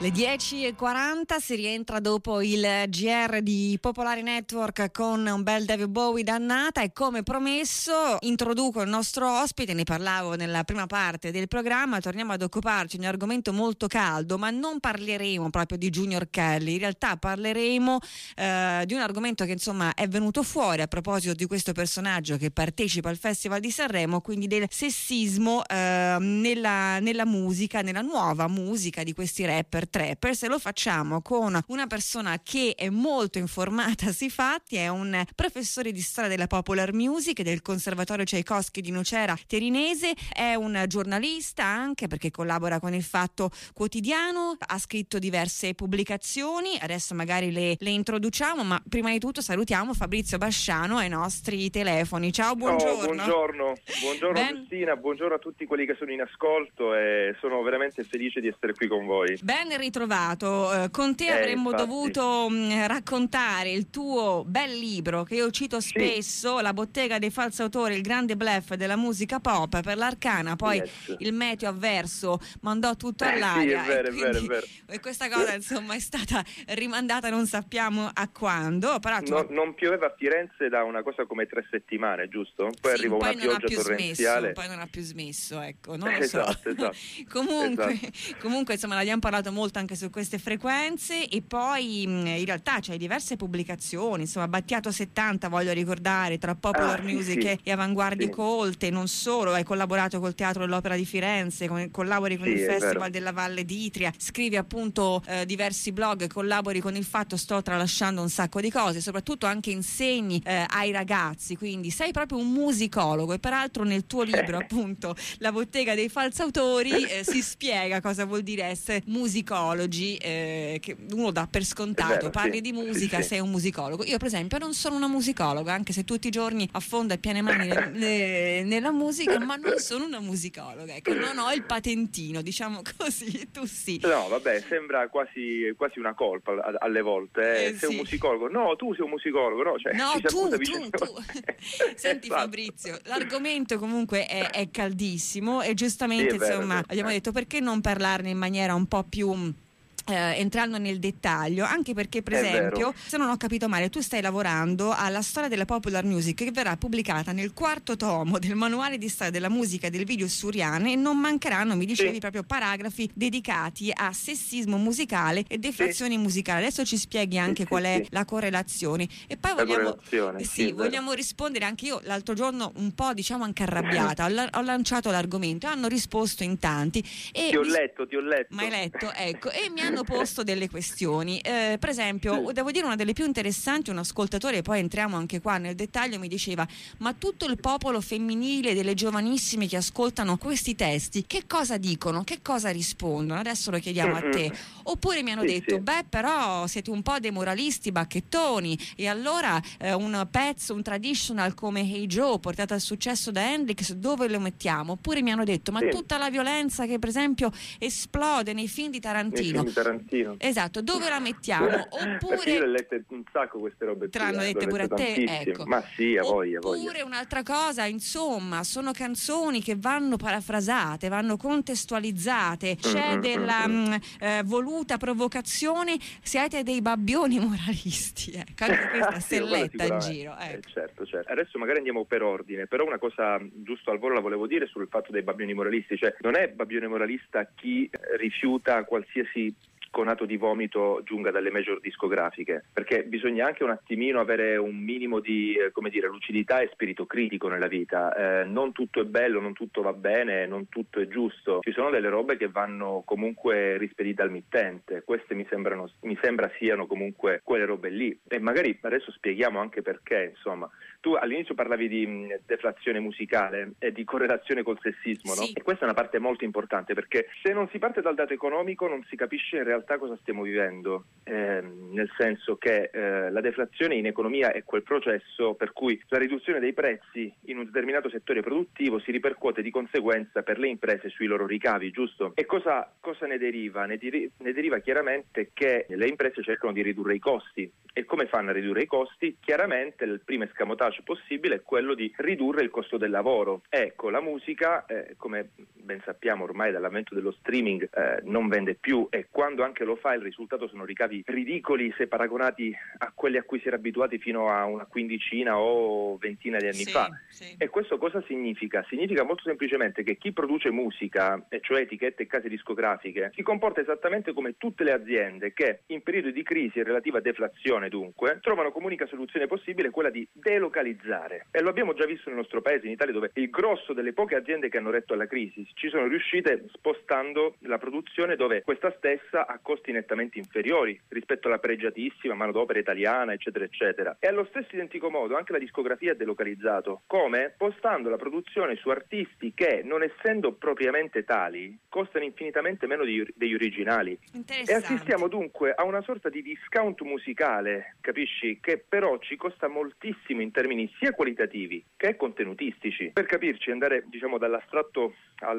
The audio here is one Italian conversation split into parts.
Le 10:40 si rientra dopo il GR di Popolare Network con un bel David Bowie dannata, e come promesso introduco il nostro ospite. Ne parlavo nella prima parte del programma. Torniamo ad occuparci di un argomento molto caldo, ma non parleremo proprio di Junior Kelly. In realtà parleremo di un argomento che insomma è venuto fuori a proposito di questo personaggio che partecipa al Festival di Sanremo, quindi del sessismo nella musica, nella nuova musica di questi rapper trappers, e lo facciamo con una persona che è molto informata sui fatti. È un professore di storia della popular music del Conservatorio Tchaikovsky di Nocera Terinese, è un giornalista anche perché collabora con il Fatto Quotidiano, ha scritto diverse pubblicazioni, adesso magari le introduciamo, ma prima di tutto salutiamo Fabrizio Basciano ai nostri telefoni. Ciao, buongiorno. Buongiorno Cristina, buongiorno a tutti quelli che sono in ascolto, e sono veramente felice di essere qui con voi. Ben ritrovato. Con te avremmo dovuto raccontare il tuo bel libro che io cito spesso, La bottega dei falsi autori, il grande bluff della musica pop. Per l'Arcana poi il meteo avverso mandò tutto all'aria, è vero. E questa cosa insomma è stata rimandata non sappiamo a quando, però non pioveva a Firenze da una cosa come 3 settimane, giusto? Poi arrivò una pioggia torrenziale, poi non ha più smesso, ecco, non lo so. Comunque insomma l'abbiamo parlato molto anche su queste frequenze, e poi in realtà c'hai diverse pubblicazioni, insomma Battiato 70 voglio ricordare, tra popular music e avanguardie colte. Non solo, hai collaborato col Teatro dell'Opera di Firenze, collabori con il Festival della Valle d'Itria, scrivi appunto diversi blog, collabori con il Fatto, sto tralasciando un sacco di cose, soprattutto anche insegni ai ragazzi, quindi sei proprio un musicologo. E peraltro nel tuo libro appunto La bottega dei falsi autori si spiega cosa vuol dire essere musicologi, che uno dà per scontato, parli di musica, sei un musicologo. Io per esempio non sono una musicologa, anche se tutti i giorni affondo a piene mani nella musica, ma non sono una musicologa, ecco, non ho il patentino, diciamo così. Tu sì. No, vabbè, sembra quasi una colpa alle volte. Sei un musicologo? No, tu sei un musicologo, no? Cioè, no, tu. Senti Fabrizio, l'argomento comunque è caldissimo, e giustamente insomma abbiamo detto perché non parlarne in maniera un po' più entrando nel dettaglio, anche perché per esempio, se non ho capito male, tu stai lavorando alla storia della popular music che verrà pubblicata nel 4º tomo del manuale di storia della musica e del video suriane, e non mancheranno, mi dicevi, proprio paragrafi dedicati a sessismo musicale e deflazione musicale. Adesso ci spieghi anche qual è la correlazione, e poi vogliamo rispondere anche io. L'altro giorno un po' diciamo anche arrabbiata ho lanciato l'argomento, hanno risposto in tanti e ti ho letto. Ma hai letto? Ecco, e mi hanno posto delle questioni, per esempio devo dire una delle più interessanti, un ascoltatore, e poi entriamo anche qua nel dettaglio, mi diceva: ma tutto il popolo femminile delle giovanissime che ascoltano questi testi che cosa dicono, che cosa rispondono? Adesso lo chiediamo a te. Oppure mi hanno detto beh, però siete un po' dei moralisti bacchettoni, e allora un pezzo, un traditional come Hey Joe portato al successo da Hendrix, dove lo mettiamo? Oppure mi hanno detto ma tutta la violenza che per esempio esplode nei film di Tarantino, esatto, dove la mettiamo? Oppure io le ho lette un sacco queste robe, te l'hanno dette pure a te, ecco. Ma sì, a voglia. Oppure un'altra cosa, insomma, sono canzoni che vanno parafrasate, vanno contestualizzate, c'è della voluta provocazione, siete dei babbioni moralisti, ecco, anche questa stelletta in giro, ecco. Certo. Adesso magari andiamo per ordine, però una cosa giusto al volo la volevo dire sul fatto dei babbioni moralisti, cioè non è babbione moralista chi rifiuta qualsiasi conato di vomito giunga dalle major discografiche, perché bisogna anche un attimino avere un minimo di lucidità e spirito critico nella vita. Non tutto è bello, non tutto va bene, non tutto è giusto. Ci sono delle robe che vanno comunque rispedite al mittente, queste mi sembra siano comunque quelle robe lì, e magari adesso spieghiamo anche perché. Insomma, tu all'inizio parlavi di deflazione musicale e di correlazione col sessismo, no? E questa è una parte molto importante, perché se non si parte dal dato economico non si capisce in realtà cosa stiamo vivendo, nel senso che la deflazione in economia è quel processo per cui la riduzione dei prezzi in un determinato settore produttivo si ripercuote di conseguenza per le imprese sui loro ricavi, giusto? E cosa ne deriva? Ne deriva chiaramente che le imprese cercano di ridurre i costi. E come fanno a ridurre i costi? Chiaramente il primo escamotage possibile è quello di ridurre il costo del lavoro. Ecco, la musica, come ben sappiamo ormai dall'avvento dello streaming, non vende più, e quando anche anche lo fa, il risultato sono ricavi ridicoli se paragonati a quelli a cui si era abituati fino a una quindicina o ventina di anni fa. Sì. E questo cosa significa? Significa molto semplicemente che chi produce musica, e cioè etichette e case discografiche, si comporta esattamente come tutte le aziende che in periodi di crisi e relativa deflazione dunque trovano come unica soluzione possibile quella di delocalizzare. E lo abbiamo già visto nel nostro paese, in Italia, dove il grosso delle poche aziende che hanno retto alla crisi ci sono riuscite spostando la produzione dove questa stessa ha costi nettamente inferiori rispetto alla pregiatissima manodopera italiana, eccetera eccetera. E allo stesso identico modo anche la discografia ha delocalizzato, come postando la produzione su artisti che, non essendo propriamente tali, costano infinitamente meno degli originali. E assistiamo dunque a una sorta di discount musicale, capisci? Che però ci costa moltissimo in termini sia qualitativi che contenutistici. Per capirci, andare dall'astratto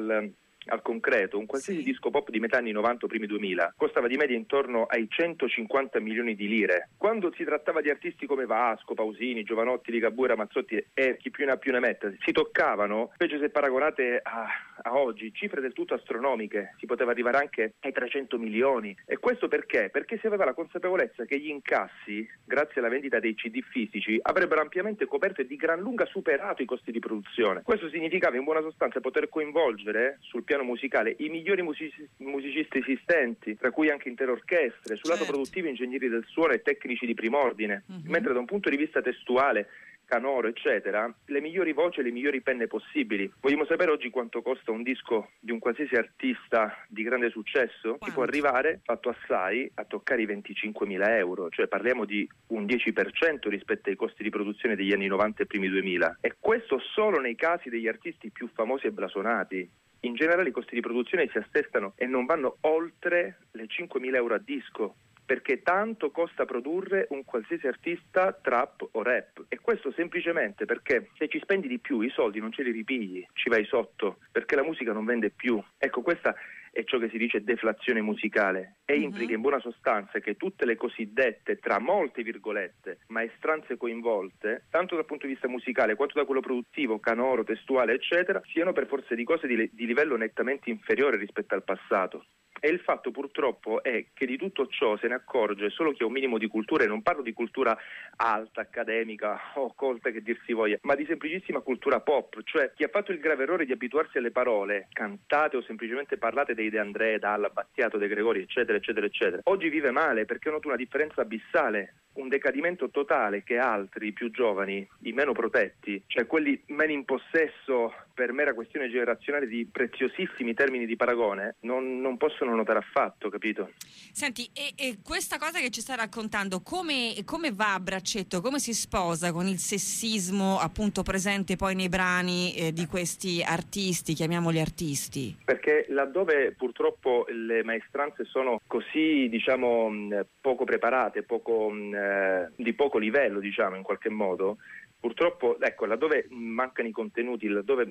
al concreto, un qualsiasi disco pop di metà anni 90 o primi 2000 costava di media intorno ai 150 milioni di lire. Quando si trattava di artisti come Vasco, Pausini, Giovanotti, Ligabue, Ramazzotti e chi più ne ha più ne metta, si toccavano, specie se paragonate a oggi, cifre del tutto astronomiche, si poteva arrivare anche ai 300 milioni. E questo perché? Perché si aveva la consapevolezza che gli incassi, grazie alla vendita dei CD fisici, avrebbero ampiamente coperto e di gran lunga superato i costi di produzione. Questo significava in buona sostanza poter coinvolgere sul piano musicale i migliori musicisti esistenti, tra cui anche intere orchestre, sul lato produttivo ingegneri del suono e tecnici di prim'ordine, mentre da un punto di vista testuale, canoro eccetera, le migliori voci e le migliori penne possibili. Vogliamo sapere oggi quanto costa un disco di un qualsiasi artista di grande successo? Si può arrivare, fatto assai, a toccare i 25.000 euro, cioè parliamo di un 10% rispetto ai costi di produzione degli anni 90 e primi 2000, e questo solo nei casi degli artisti più famosi e blasonati. In generale i costi di produzione si assestano e non vanno oltre le 5.000 euro a disco, perché tanto costa produrre un qualsiasi artista trap o rap. E questo semplicemente perché se ci spendi di più i soldi non ce li ripigli, ci vai sotto, perché la musica non vende più. Ecco, questa è ciò che si dice deflazione musicale, e implica in buona sostanza che tutte le cosiddette, tra molte virgolette, maestranze coinvolte, tanto dal punto di vista musicale quanto da quello produttivo, canoro, testuale eccetera, siano per forza di cose di livello nettamente inferiore rispetto al passato. E il fatto purtroppo è che di tutto ciò se ne accorge solo chi ha un minimo di cultura, e non parlo di cultura alta, accademica o colta che dir si voglia, ma di semplicissima cultura pop, cioè chi ha fatto il grave errore di abituarsi alle parole cantate o semplicemente parlate dei De André, Dalla, Battiato, De Gregori eccetera eccetera eccetera. Oggi vive male perché nota una differenza abissale, un decadimento totale che altri più giovani, i meno protetti, cioè quelli meno in possesso per mera questione generazionale di preziosissimi termini di paragone, non possono notare affatto, capito? Senti, e questa cosa che ci stai raccontando, come va a braccetto, come si sposa con il sessismo appunto presente poi nei brani di questi artisti, chiamiamoli artisti? Perché laddove purtroppo le maestranze sono così, poco preparate, di poco livello, in qualche modo, purtroppo, ecco, laddove mancano i contenuti, laddove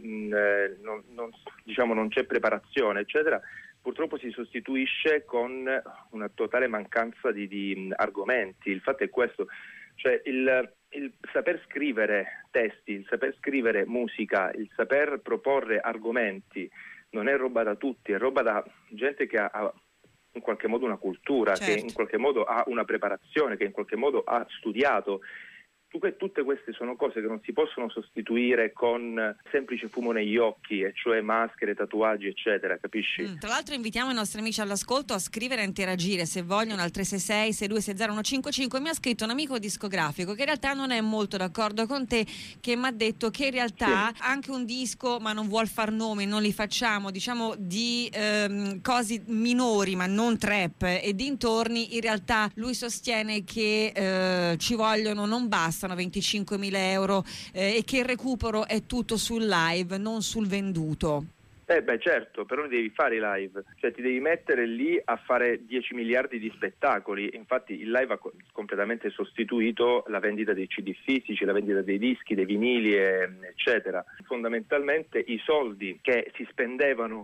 non c'è preparazione, eccetera, purtroppo si sostituisce con una totale mancanza di argomenti. Il fatto è questo, cioè il saper scrivere testi, il saper scrivere musica, il saper proporre argomenti non è roba da tutti, è roba da gente che ha in qualche modo una cultura, che in qualche modo ha una preparazione, che in qualche modo ha studiato. Tutte queste sono cose che non si possono sostituire con semplice fumo negli occhi, e cioè maschere, tatuaggi, eccetera, capisci? Tra l'altro invitiamo i nostri amici all'ascolto a scrivere e a interagire, se vogliono, al 366-6260-155. Mi ha scritto un amico discografico che in realtà non è molto d'accordo con te, che mi ha detto che in realtà anche un disco, ma non vuol far nomi, non li facciamo, di cose minori, ma non trap e dintorni, in realtà lui sostiene che ci vogliono, non basta 25.000 euro e che il recupero è tutto sul live, non sul venduto. Certo, però devi fare i live, cioè ti devi mettere lì a fare 10 miliardi di spettacoli. Infatti il live ha completamente sostituito la vendita dei CD fisici, la vendita dei dischi, dei vinili eccetera. Fondamentalmente i soldi che si spendevano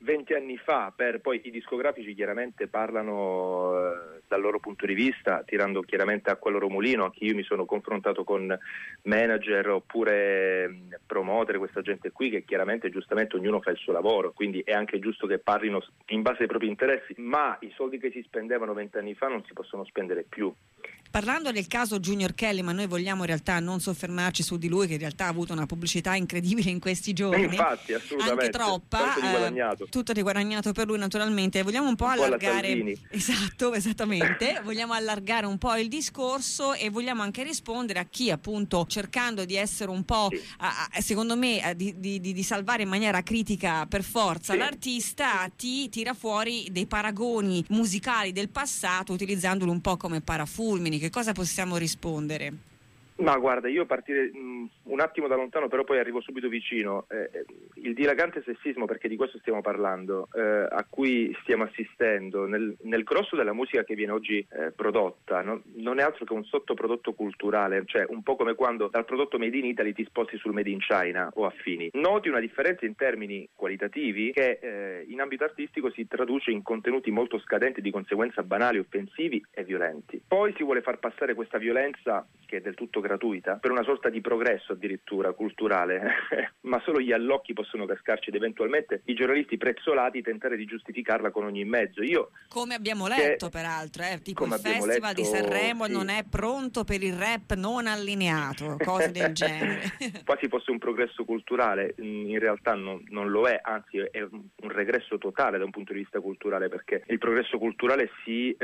20 anni fa, poi i discografici chiaramente parlano dal loro punto di vista, tirando chiaramente acqua al loro mulino. Anche io mi sono confrontato con manager oppure promoter, questa gente qui, che chiaramente giustamente ognuno fa il suo lavoro, quindi è anche giusto che parlino in base ai propri interessi, ma i soldi che si spendevano 20 anni fa non si possono spendere più. Parlando del caso Junior Kelly, ma noi vogliamo in realtà non soffermarci su di lui, che in realtà ha avuto una pubblicità incredibile in questi giorni. Infatti, assolutamente. Anche troppa. Tutto di guadagnato per lui, naturalmente. Vogliamo un po' allargare. Esatto, esattamente. Vogliamo allargare un po' il discorso e vogliamo anche rispondere a chi, appunto, cercando di essere un po', secondo me, di salvare in maniera critica per forza l'artista, ti tira fuori dei paragoni musicali del passato, utilizzandoli un po' come parafulmini. Che cosa possiamo rispondere? Ma guarda, io partire un attimo da lontano, però poi arrivo subito vicino. Il dilagante sessismo, perché di questo stiamo parlando, a cui stiamo assistendo nel grosso della musica che viene oggi prodotta, non è altro che un sottoprodotto culturale, cioè un po' come quando dal prodotto made in Italy ti sposti sul made in China o affini. Noti una differenza in termini qualitativi che in ambito artistico si traduce in contenuti molto scadenti, di conseguenza banali, offensivi e violenti. Poi si vuole far passare questa violenza, che è del tutto gratuita, per una sorta di progresso addirittura culturale, ma solo gli allocchi possono cascarci ed eventualmente i giornalisti prezzolati tentare di giustificarla con ogni mezzo. Come abbiamo letto peraltro, tipo il Festival di Sanremo non è pronto per il rap non allineato, cose del genere. Quasi fosse un progresso culturale, in realtà non lo è, anzi è un regresso totale da un punto di vista culturale, perché il progresso culturale si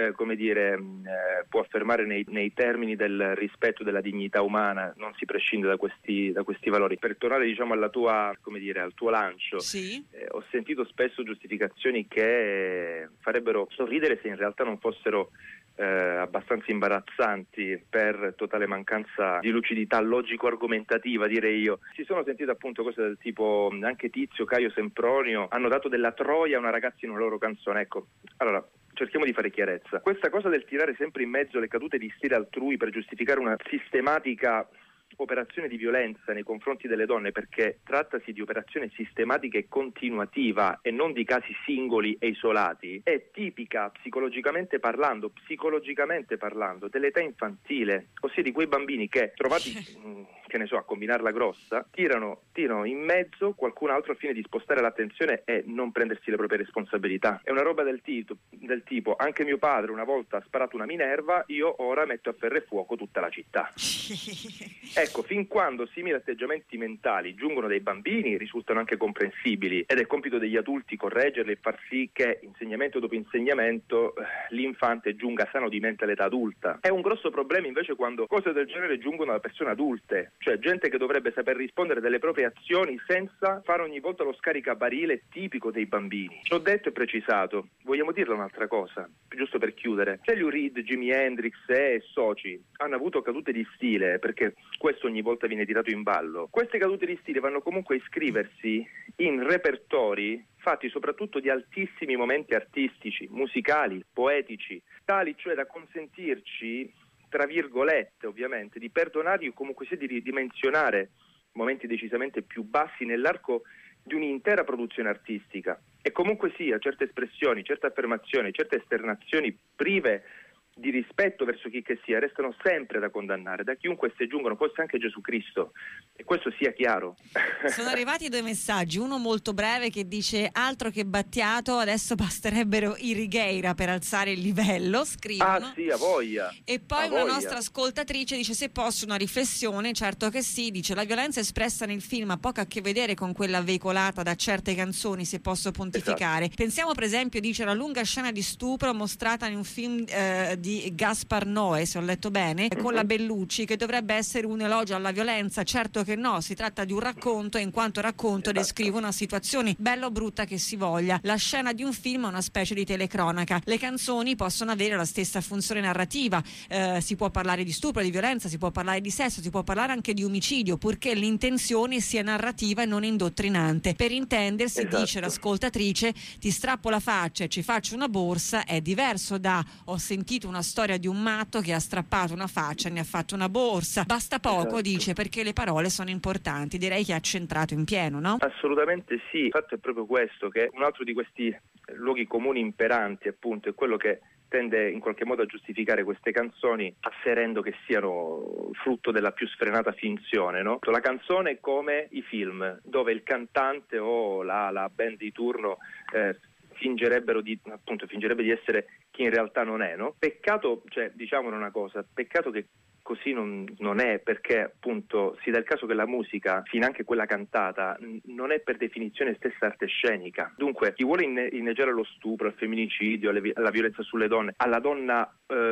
può affermare nei termini del rispetto della dignità umana, non si prescinde da questi valori. Per tornare al tuo lancio, ho sentito spesso giustificazioni che farebbero sorridere se in realtà non fossero abbastanza imbarazzanti per totale mancanza di lucidità logico-argomentativa, direi io. Si sono sentite appunto cose del tipo anche Tizio, Caio, Sempronio hanno dato della troia a una ragazza in una loro canzone. Ecco, allora cerchiamo di fare chiarezza. Questa cosa del tirare sempre in mezzo le cadute di stile altrui per giustificare una sistematica operazione di violenza nei confronti delle donne, perché trattasi di operazione sistematica e continuativa e non di casi singoli e isolati, è tipica psicologicamente parlando dell'età infantile, ossia di quei bambini che trovati a combinarla grossa, tirano in mezzo qualcun altro al fine di spostare l'attenzione e non prendersi le proprie responsabilità. È una roba del tipo anche mio padre una volta ha sparato una Minerva, io ora metto a ferro e fuoco tutta la città. Ecco, fin quando simili atteggiamenti mentali giungono dai bambini risultano anche comprensibili ed è compito degli adulti correggerli e far sì che insegnamento dopo insegnamento l'infante giunga sano di mente all'età adulta. È un grosso problema invece quando cose del genere giungono da persone adulte, cioè gente che dovrebbe saper rispondere delle proprie azioni senza fare ogni volta lo scaricabarile tipico dei bambini. L'ho detto e precisato, vogliamo dirla un'altra cosa, giusto per chiudere. Se Lou Reed, Jimi Hendrix e soci hanno avuto cadute di stile, perché questo ogni volta viene tirato in ballo, queste cadute di stile vanno comunque a iscriversi in repertori fatti soprattutto di altissimi momenti artistici, musicali, poetici, tali cioè da consentirci, tra virgolette ovviamente, di perdonarli o comunque sia di ridimensionare momenti decisamente più bassi nell'arco di un'intera produzione artistica. E comunque sia, certe espressioni, certe affermazioni, certe esternazioni prive di rispetto verso chi che sia restano sempre da condannare, da chiunque esse giungano, fosse anche Gesù Cristo, e questo sia chiaro. Sono arrivati 2 messaggi, uno molto breve che dice: altro che Battiato, adesso basterebbero i Righeira per alzare il livello, scrivono. Ah sì, a voglia. E poi una nostra ascoltatrice dice: se posso una riflessione, certo che sì, dice la violenza espressa nel film ha poco a che vedere con quella veicolata da certe canzoni, se posso pontificare. Esatto. Pensiamo per esempio, dice, alla lunga scena di stupro mostrata in un film di Gaspar Noè, se ho letto bene, con la Bellucci, che dovrebbe essere un elogio alla violenza. Certo che no, si tratta di un racconto e in quanto racconto descrive una situazione bella o brutta che si voglia. La scena di un film è una specie di telecronaca. Le canzoni possono avere la stessa funzione narrativa, si può parlare di stupro, di violenza, si può parlare di sesso, si può parlare anche di omicidio, purché l'intenzione sia narrativa e non indottrinante. Per intendersi, dice l'ascoltatrice, ti strappo la faccia e ci faccio una borsa è diverso da ho sentito una storia di un matto che ha strappato una faccia e ne ha fatto una borsa. Basta poco, Esatto. dice, perché le parole sono importanti. Direi che ha centrato in pieno, no? Assolutamente sì, il fatto è proprio questo, che un altro di questi luoghi comuni imperanti appunto è quello che tende in qualche modo a giustificare queste canzoni asserendo che siano frutto della più sfrenata finzione, no? La canzone è come i film, dove il cantante o la band di turno fingerebbe di essere chi in realtà non è, no? Peccato, cioè diciamone una cosa, peccato che così non è, perché appunto si dà il caso che la musica, finanche quella cantata, non è per definizione stessa arte scenica. Dunque chi vuole inneggiare allo stupro, al femminicidio, alla violenza sulle donne, alla donna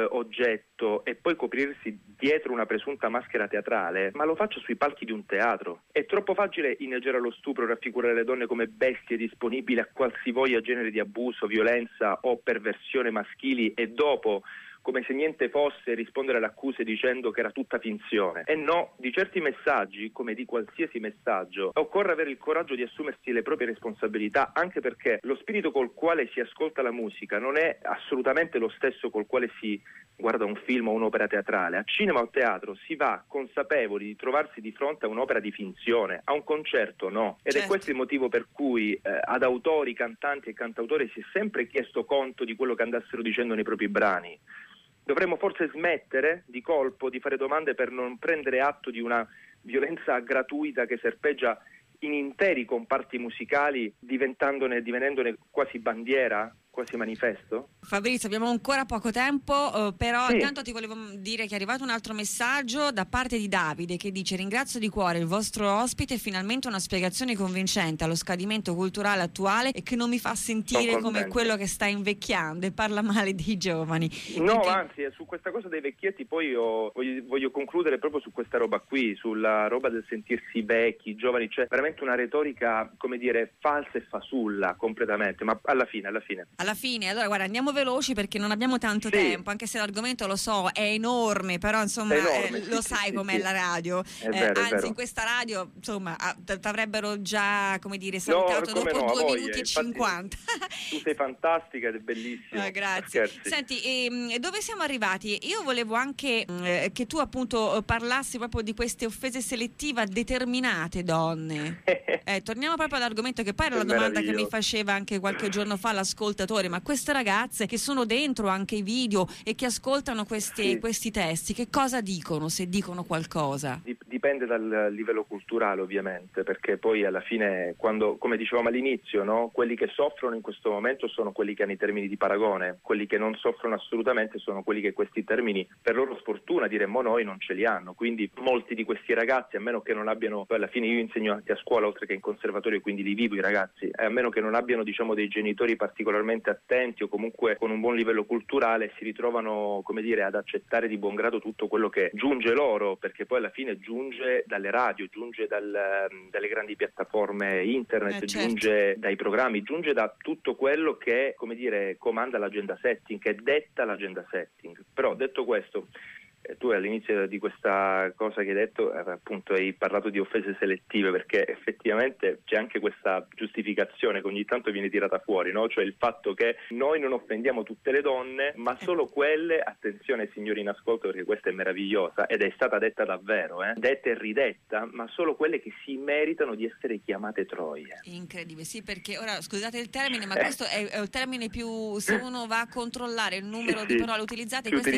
oggetto e poi coprirsi dietro una presunta maschera teatrale, ma lo faccia sui palchi di un teatro. È troppo facile inneggiare allo stupro, raffigurare le donne come bestie disponibili a qualsivoglia genere di abuso, violenza o perversione maschili e dopo, come se niente fosse, rispondere alle accuse dicendo che era tutta finzione. E no, di certi messaggi, come di qualsiasi messaggio, occorre avere il coraggio di assumersi le proprie responsabilità, anche perché lo spirito col quale si ascolta la musica non è assolutamente lo stesso col quale si guarda un film o un'opera teatrale. A cinema o teatro si va consapevoli di trovarsi di fronte a un'opera di finzione, a un concerto no. Ed certo. È questo il motivo per cui ad autori, cantanti e cantautori si è sempre chiesto conto di quello che andassero dicendo nei propri brani. Dovremmo forse smettere di colpo di fare domande per non prendere atto di una violenza gratuita che serpeggia in interi comparti musicali, divenendone quasi bandiera, quasi manifesto? Fabrizio, abbiamo ancora poco tempo, però Sì. intanto ti volevo dire che è arrivato un altro messaggio da parte di Davide che dice: ringrazio di cuore il vostro ospite, finalmente una spiegazione convincente allo scadimento culturale attuale e che non mi fa sentire come quello che sta invecchiando e parla male dei giovani. No, anzi, su questa cosa dei vecchietti poi voglio concludere proprio su questa roba qui, sulla roba del sentirsi vecchi, giovani, cioè veramente una retorica, come dire, falsa e fasulla completamente, ma alla fine. Allora guarda, andiamo veloci perché non abbiamo tanto tempo, anche se l'argomento lo so è enorme, però insomma lo sai com'è la radio. È vero, anzi, è vero. in questa radio insomma t'avrebbero già, come dire, salutato dopo 2 minuti e 50. Tu sei fantastica ed è bellissimo. Grazie. Scherzi. Senti, dove siamo arrivati? Io volevo anche che tu appunto parlassi proprio di queste offese selettive a determinate donne. Torniamo proprio all'argomento che poi era la domanda che mi faceva anche qualche giorno fa l'ascoltatore, ma queste ragazze che sono dentro anche i video e che ascoltano questi testi, che cosa dicono, se dicono qualcosa? Dipende dal livello culturale ovviamente, perché poi alla fine, quando, come dicevamo all'inizio, no, quelli che soffrono in questo momento sono quelli che hanno i termini di paragone, quelli che non soffrono assolutamente sono quelli che questi termini, per loro sfortuna diremmo noi, non ce li hanno. Quindi molti di questi ragazzi, a meno che non abbiano, poi alla fine io insegno anche a scuola oltre che in conservatorio, quindi li vivo i ragazzi, a meno che non abbiano dei genitori particolarmente attenti o comunque con un buon livello culturale, si ritrovano, come dire, ad accettare di buon grado tutto quello che giunge loro, perché poi alla fine giunge dalle radio, giunge dalle grandi piattaforme internet, giunge dai programmi, giunge da tutto quello che, come dire, comanda l'agenda setting, che detta l'agenda setting. Però detto questo, tu all'inizio di questa cosa che hai detto appunto hai parlato di offese selettive, perché effettivamente c'è anche questa giustificazione che ogni tanto viene tirata fuori, no? Cioè il fatto che noi non offendiamo tutte le donne ma solo quelle, attenzione signori in ascolto perché questa è meravigliosa ed è stata detta davvero, detta e ridetta, ma solo quelle che si meritano di essere chiamate troie. Incredibile, sì, perché ora scusate il termine, ma questo è il termine più, se uno va a controllare il numero di parole utilizzate, questa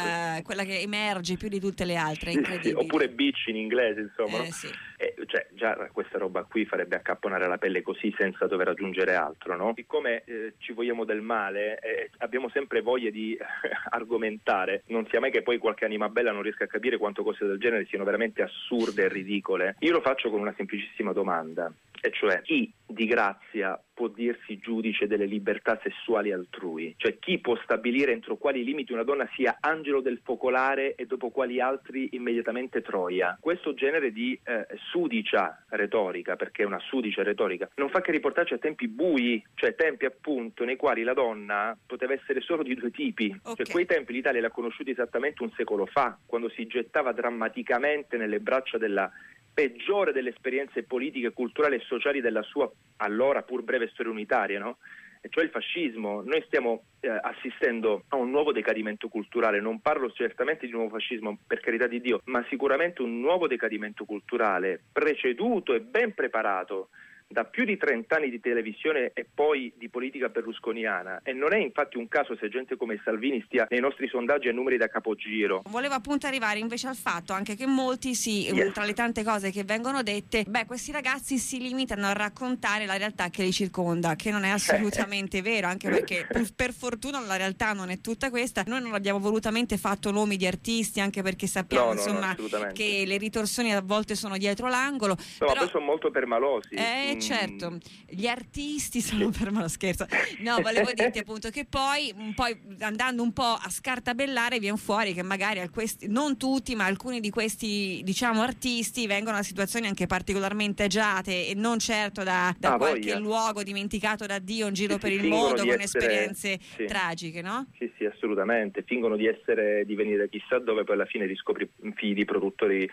è quella che emerge più di tutte le altre, incredibile. Oppure bitch in inglese, insomma, no? Sì. Cioè già questa roba qui farebbe accapponare la pelle così senza dover aggiungere altro, no? Siccome ci vogliamo del male, abbiamo sempre voglia di argomentare, non sia mai che poi qualche anima bella non riesca a capire quanto cose del genere siano veramente assurde e ridicole. Io lo faccio con una semplicissima domanda, e cioè chi di grazia può dirsi giudice delle libertà sessuali altrui? Cioè chi può stabilire entro quali limiti una donna sia angelo del focolare e dopo quali altri immediatamente troia? Questo genere di sudicia retorica, perché è una sudicia retorica, non fa che riportarci a tempi bui, cioè tempi appunto nei quali la donna poteva essere solo di 2 tipi. Cioè quei tempi l'Italia li ha conosciuti esattamente un secolo fa, quando si gettava drammaticamente nelle braccia della peggiore delle esperienze politiche, culturali e sociali della sua allora pur breve storia unitaria, no? e cioè il fascismo. Noi stiamo assistendo a un nuovo decadimento culturale, non parlo certamente di nuovo fascismo, per carità di Dio, ma sicuramente un nuovo decadimento culturale preceduto e ben preparato da più di 30 anni di televisione e poi di politica berlusconiana, e non è infatti un caso se gente come Salvini stia nei nostri sondaggi a numeri da capogiro. Volevo appunto arrivare invece al fatto anche che molti tra le tante cose che vengono dette, questi ragazzi si limitano a raccontare la realtà che li circonda, che non è assolutamente vero, anche perché per fortuna la realtà non è tutta questa. Noi non abbiamo volutamente fatto nomi di artisti, anche perché sappiamo che le ritorsioni a volte sono dietro l'angolo. No, però sono molto permalosi. Certo, gli artisti sono per me lo scherzo. No, volevo dirti appunto che poi andando un po' a scartabellare viene fuori che magari non tutti, ma alcuni di questi, diciamo, artisti vengono da situazioni anche particolarmente agiate e non certo da qualche luogo dimenticato da Dio in giro per il mondo con esperienze tragiche, no? Sì, assolutamente. Fingono di venire chissà dove, poi alla fine riscopri figli di produttori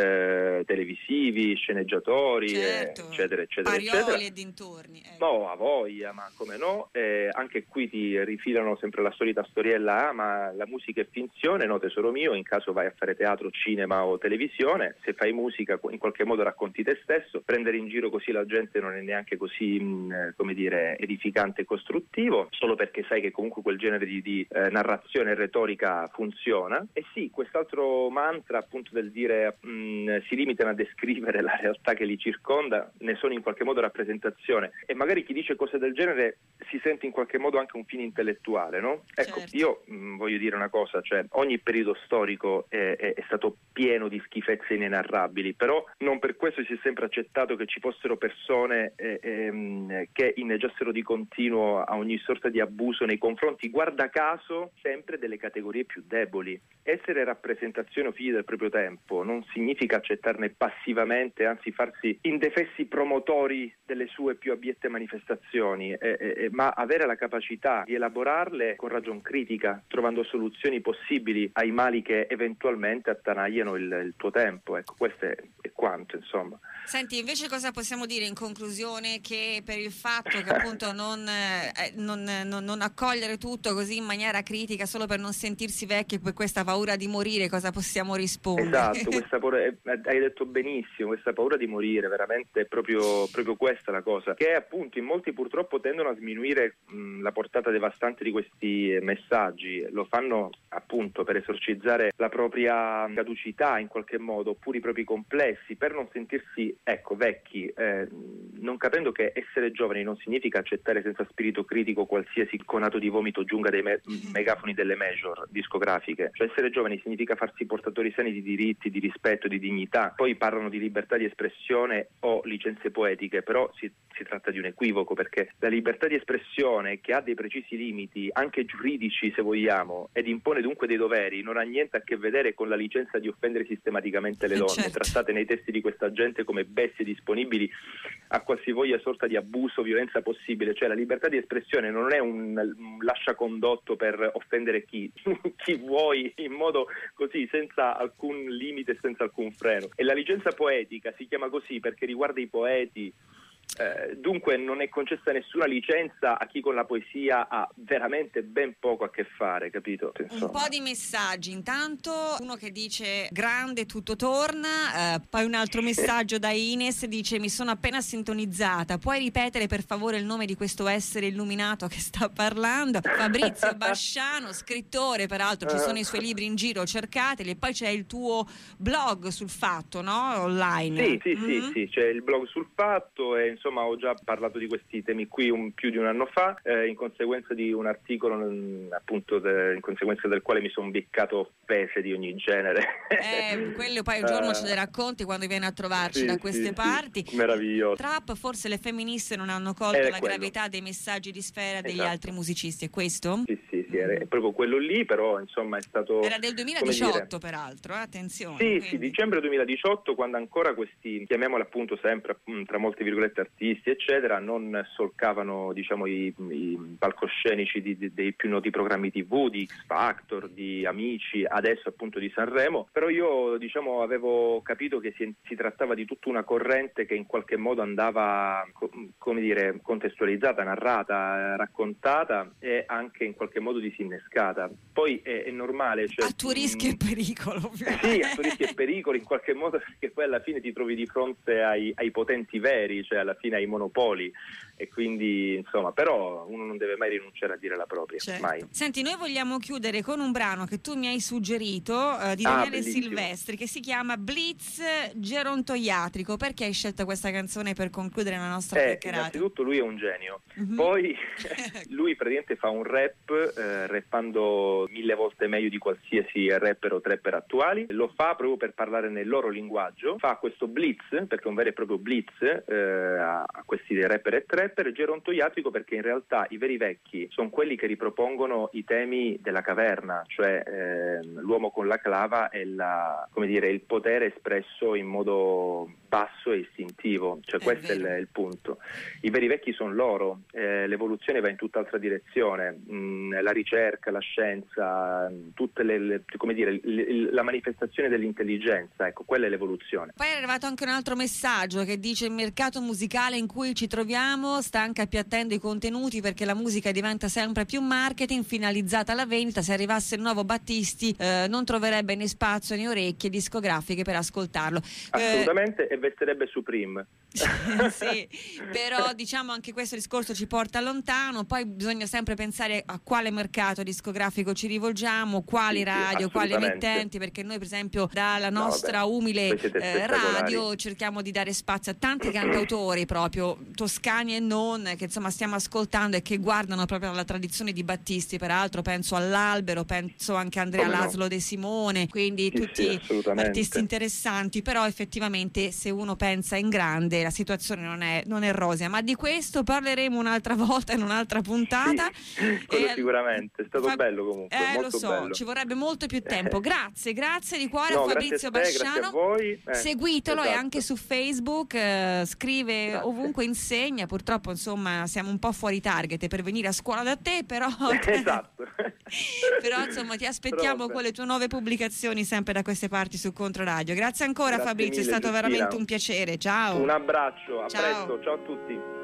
televisivi, sceneggiatori, eccetera, eccetera. Parioli e dintorni. No, a voglia, ma come no? Anche qui ti rifilano sempre la solita storiella, ma la musica è finzione, no tesoro mio, in caso vai a fare teatro, cinema o televisione, se fai musica in qualche modo racconti te stesso, prendere in giro così la gente non è neanche così, come dire, edificante e costruttivo, solo perché sai che comunque quel genere di narrazione e retorica funziona. E sì, quest'altro mantra appunto del dire si limitano a descrivere la realtà che li circonda, ne sono in qualche modo rappresentazione, e magari chi dice cose del genere si sente in qualche modo anche un fine intellettuale, no? Ecco, certo. Io voglio dire una cosa, cioè ogni periodo storico è stato pieno di schifezze inenarrabili, però non per questo si è sempre accettato che ci fossero persone che inneggiassero di continuo a ogni sorta di abuso nei confronti, guarda caso, sempre delle categorie più deboli. Essere rappresentazione o figli del proprio tempo non significa accettarne passivamente, anzi farsi indefessi promotori delle sue più abiette manifestazioni, ma avere la capacità di elaborarle con ragion critica, trovando soluzioni possibili ai mali che eventualmente attanagliano il tuo tempo. Ecco, questo è quanto, insomma. Senti, invece cosa possiamo dire in conclusione? Che per il fatto che appunto non accogliere tutto così in maniera critica solo per non sentirsi vecchi, per questa paura di morire, cosa possiamo rispondere? Esatto, questa paura, hai detto benissimo, questa paura di morire, veramente è proprio questa la cosa, che appunto in molti purtroppo tendono a sminuire la portata devastante di questi messaggi, lo fanno appunto per esorcizzare la propria caducità in qualche modo, oppure i propri complessi, per non sentirsi vecchi, non capendo che essere giovani non significa accettare senza spirito critico qualsiasi conato di vomito giunga dai megafoni delle major discografiche. Cioè essere giovani significa farsi portatori sani di diritti, di rispetto, di dignità. Poi parlano di libertà di espressione o licenze poetiche, però si tratta di un equivoco, perché la libertà di espressione, che ha dei precisi limiti anche giuridici se vogliamo, ed impone dunque dei doveri, non ha niente a che vedere con la licenza di offendere sistematicamente le donne, certo, trattate nei testi di questa gente come bestie disponibili a qualsivoglia sorta di abuso, violenza possibile. Cioè la libertà di espressione non è un lasciacondotto per offendere chi vuoi in modo così, senza alcun limite, senza alcun freno. E la licenza poetica si chiama così perché riguarda i poeti. Dunque non è concessa nessuna licenza a chi con la poesia ha veramente ben poco a che fare, capito? Insomma. Un po' di messaggi, intanto uno che dice grande, tutto torna, poi un altro messaggio da Ines, dice mi sono appena sintonizzata, puoi ripetere per favore il nome di questo essere illuminato che sta parlando? Fabrizio Basciano, scrittore, peraltro ci sono i suoi libri in giro, cercateli, e poi c'è il tuo blog sul Fatto, no? Online. Sì, c'è il blog sul Fatto, e insomma ho già parlato di questi temi qui più di un anno fa, in conseguenza di un articolo appunto in conseguenza del quale mi sono beccato offese di ogni genere. Quello poi un giorno ce le racconti quando vieni a trovarci da queste parti. Meraviglioso. Trap, forse le femministe non hanno colto la gravità dei messaggi di Sfera degli altri musicisti, è questo? Sì, è proprio quello lì, però insomma è stato... Era del 2018 peraltro, attenzione. Sì, quindi. sì, dicembre 2018, quando ancora questi, chiamiamoli appunto sempre tra molte virgolette artisti eccetera, non solcavano diciamo i palcoscenici dei più noti programmi TV, di X Factor, di Amici, adesso appunto di Sanremo, però io diciamo avevo capito che si trattava di tutta una corrente che in qualche modo andava come dire contestualizzata, narrata, raccontata e anche in qualche modo disinnescata. Poi è normale, cioè, a tuo rischio e pericolo ovviamente. sì, a tuo rischio e pericolo in qualche modo, perché poi alla fine ti trovi di fronte ai potenti veri, cioè alla fine ai monopoli, e quindi insomma, però uno non deve mai rinunciare a dire la propria, certo. mai. Senti, noi vogliamo chiudere con un brano che tu mi hai suggerito di Daniele bellissimo. Silvestri, che si chiama Blitz gerontoiatrico. Perché hai scelto questa canzone per concludere la nostra chiacchierata? Innanzitutto lui è un genio, Mm-hmm. poi lui praticamente fa un rap rappando 1000 volte meglio di qualsiasi rapper o trapper attuali, lo fa proprio per parlare nel loro linguaggio, fa questo blitz, perché è un vero e proprio blitz a questi rapper e trapper, gerontoiatrico perché in realtà i veri vecchi sono quelli che ripropongono i temi della caverna, cioè l'uomo con la clava e come dire, il potere espresso in modo basso e istintivo, cioè questo è il punto. I veri vecchi sono loro, l'evoluzione va in tutt'altra direzione, la ricerca, la scienza, tutte come dire, la manifestazione dell'intelligenza, ecco, quella è l'evoluzione. Poi è arrivato anche un altro messaggio che dice: il mercato musicale in cui ci troviamo sta anche appiattendo i contenuti perché la musica diventa sempre più marketing, finalizzata alla vendita. Se arrivasse il nuovo Battisti non troverebbe né spazio né orecchie discografiche per ascoltarlo. Assolutamente, e vesterebbe Supreme. Sì, però diciamo anche questo discorso ci porta lontano, poi bisogna sempre pensare a quale mercato discografico ci rivolgiamo, quali radio, quali emittenti, perché noi per esempio dalla nostra umile radio cerchiamo di dare spazio a tanti cantautori proprio toscani e non, che insomma stiamo ascoltando e che guardano proprio alla tradizione di Battisti. Peraltro penso all'Albero, penso anche a Andrea Laszlo De Simone, quindi tutti artisti interessanti, però effettivamente se uno pensa in grande la situazione non è rosea, ma di questo parleremo un'altra volta in un'altra puntata. Sì, sicuramente è stato bello comunque, molto lo so, bello. Ci vorrebbe molto più tempo. Grazie di cuore a Fabrizio grazie Basciano. A voi. Seguitelo, esatto. E anche su Facebook scrive ovunque, insegna. Purtroppo insomma siamo un po' fuori target per venire a scuola da te, però esatto. però insomma ti aspettiamo con le tue nuove pubblicazioni sempre da queste parti su Controradio. Grazie ancora, Fabrizio, mille, è stato Giustina. veramente un piacere. Ciao. Un abbraccio, a Ciao. presto, ciao a tutti.